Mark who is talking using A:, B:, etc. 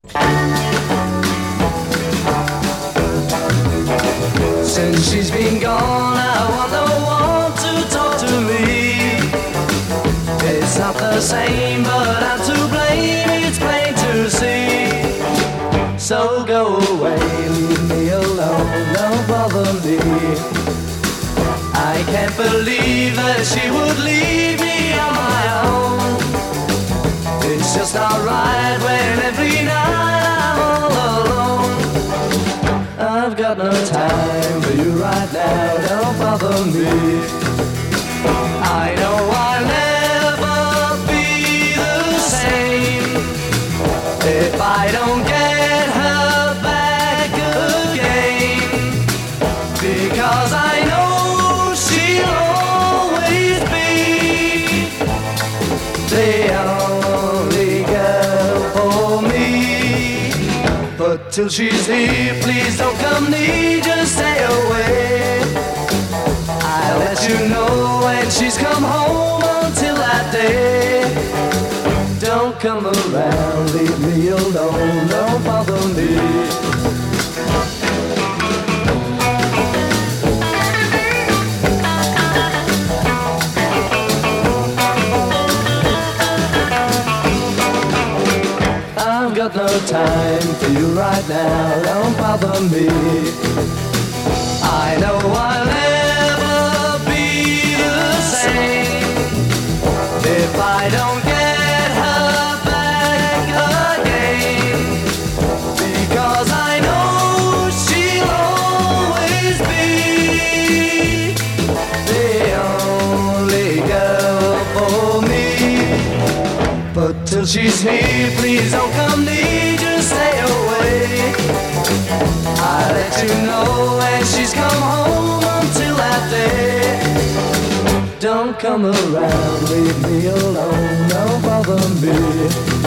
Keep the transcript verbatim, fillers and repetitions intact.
A: Since she's been gone, I want no one to talk to me. It's not the same, but I'm to blame, it's plain to see. So go away, leave me alone, don't bother me. I can't believe that she would leave me on my own. It's just not right when every night I'm all alone. I've got no time for you right now, don't bother me. I know I'll never be the same if I don't get her back again, because I know she'll always be the only girl for me. But till she's here, please don't come near, just stay away. I'll let you know when she's come home. Until that day, don't come around, leave me alone, don't bother me. I've got no time for you right now, don't bother me. I know I'll never be the same if I don't get her back again, because I know she'll always be the only girl for me. But till she's here, please don't come near, just stay away. I'll let you know when she's come home. Until that day, don't come around, leave me alone, don't bother me.